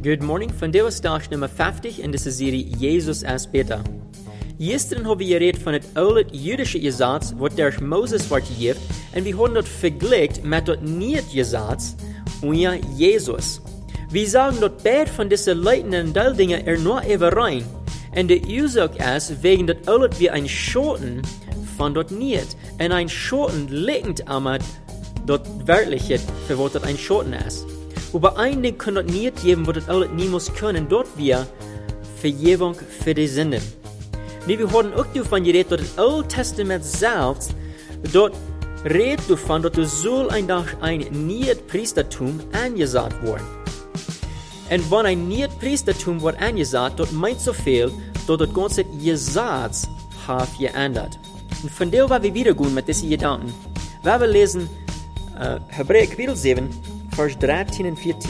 Good morning, vandaag is dag nummer 50 in deze serie Jezus als Beter. Gisteren hebben we geredet van het oude Jüdische Gesetz, wat door Moses wordt gegeven, en we hebben dat vergelijkt met het niet-Gesetz onder Jezus. We sagen dat beide van deze leidenden deeldingen er nog even rein. En de oorzaak is, wegen dat oude weer een schoten van dat niet. En een schoten lijkt aan dat werkelijkheid voor wat dat een schoten is. Aber ein Ding kann das nicht geben, was das alles niemals können. Dort wir Vergebung für die Sünden. Wir haben auch davon geredet, dass das Alte Testament selbst dort redet davon, dass du soll ein Tag ein Nicht-Priestertum angesagt werden. Und wenn ein Nicht-Priestertum wird angesagt, dort meint so viel, dass das ganze Gesetz hat geändert. Und von der wollen wir wieder gehen mit diesen Gedanken. Wir lesen Hebräer Kapitel 7, Vers 13 und 14.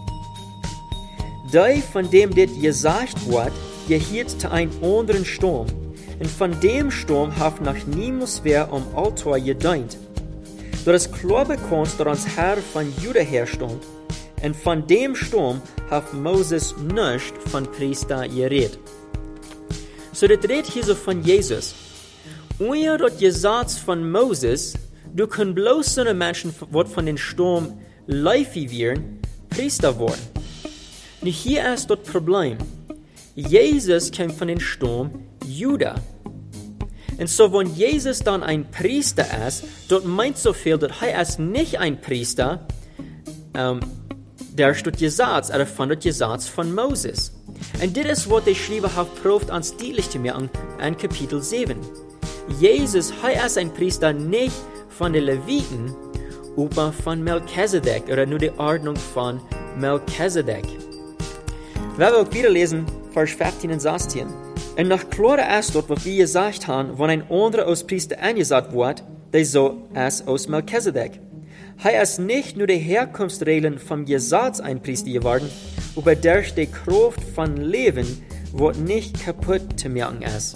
Der, von dem dit gesagt wird, gehielt zu einem anderen Sturm. Und von dem Sturm hat noch niemals wer Altar gedient. Da das klar bekannt, dass uns Herr von Juda herstand. Und von dem Sturm hat Moses nicht von Priester geredet. So das redet hier so von Jesus. Ohne das Gesetz von Moses, du kannst bloß so eine Menschen, was von den Sturm läufig werden, Priester worden. Und hier ist das Problem. Jesus kam von dem Sturm Juda. Und so, wenn Jesus dann ein Priester ist, das meint so viel, dass er ist nicht ein Priester, der steht Gesetz, oder von dem Gesetz von Moses. Und das ist, was der Schreiber hat probiert, ans deutlich zu machen, in Kapitel 7. Jesus, er ist ein Priester nicht von den Leviten, aber von Melchizedek, oder nur die Ordnung von Melchizedek. Wir werden auch wieder lesen, Vers 15 und 16. Und nach klarer ist dort, was wir gesagt haben, wenn ein anderer als Priester angesagt wird, der so ist aus Melchizedek. Er ist nicht nur die Herkunftsregeln vom Gesetz ein Priester geworden, aber durch die Kraft von Leben, was nicht kaputt zu machen ist.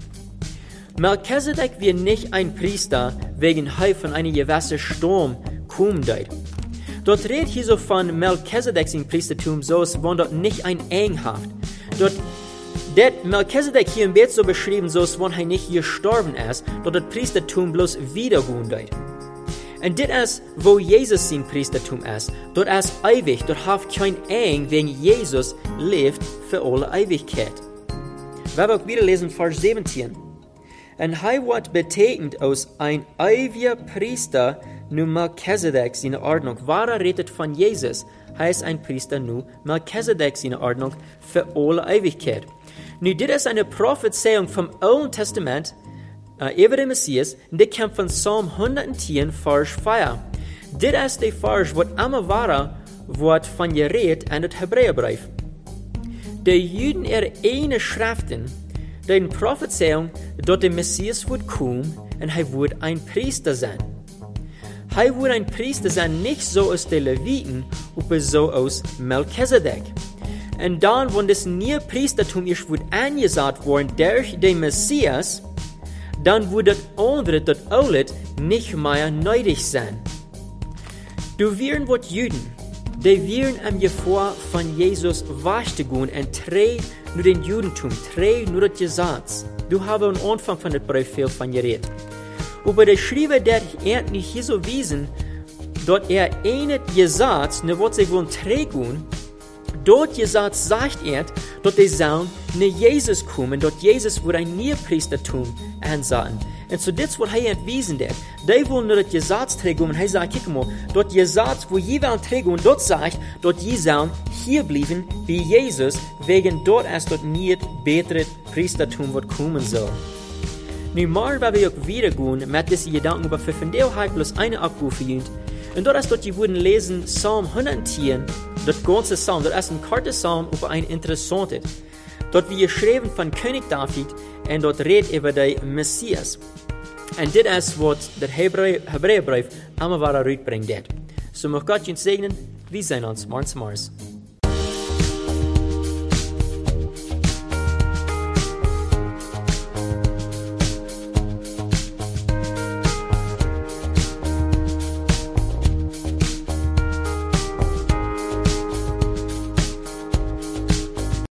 Melchizedek wird nicht ein Priester, wegen er von einem gewissen Sturm kommt. Dort redet hier so von Melchizedek im Priestertum, so als wenn dort nicht ein Eng hat. Dort wird Melchizedek hier im Bett so beschrieben, so als wenn er nicht gestorben ist, dort das Priestertum bloß wiedergehen wird. Und das ist, wo Jesus sein Priestertum ist. Dort ist ewig, dort hat kein Eng, wegen Jesus lebt für alle Ewigkeit. Wir werden auch wieder lesen, Vers 17. Und er wird betekend aus ein ewiger Priester nur Melchizedek seine Ordnung. Wahrer redet von Jesus, er ist ein Priester nur Melchizedek seine Ordnung für alle Ewigkeit. Nun, das ist eine Prophezeiung vom Alten Testament über den Messias, und das kommt von Psalm 110, Vers 4. Das ist der Vers, was immer wahrer wird von geredet in das Hebräerbrief. Die Juden ihre eine Schriften, die Prophezeiung, dass der Messias wird kommen und er wird ein Priester sein. Er wird ein Priester sein, nicht so aus den Leviten, aber so aus Melchizedek. Und dann, wenn das neue Priestertum ist, wird angesagt worden durch den Messias, dann wird das andere, das Alte, nicht mehr nötig sein. Du wirst was Juden, die werden am Gefahr von Jesus wegzugehen und treu nur den Judentum, treu nur das Gesetz. Du hast am Anfang von dem Brief viel von geredet. Aber der Schreiber, der nicht hier so wiesen, dass eine Gesetz, ne was sie wollen treu gehen, dort Gesetz sagt dass die sollen ne Jesus kommen, dass Jesus wird ein Priestertum ansagen. Und so das, was er entwiesen hat. Die wollen nur das Gesetz tragen und er sagt, guck mal, das Gesetz, wo je wollen tragen, und dort sagt, dass je sollen hier bleiben wie Jesus, wegen dort erst dort nicht bessere Priestertum wird kommen soll. Nun mal, weil wir auch wieder gehen mit diesen Gedanken, aber für von der habe ich bloß eine Abrufe. Und dort ist dort, die würden lesen, Psalm 110, das ganze Psalm, das ist ein kurzer Psalm über ein interessantes. Dort wird geschrieben von König David und dort redet über den Messias. Und das ist, was der Hebräerbrief immer wieder rückbringt. So mag Gott uns segnen, wir sehen uns morgens.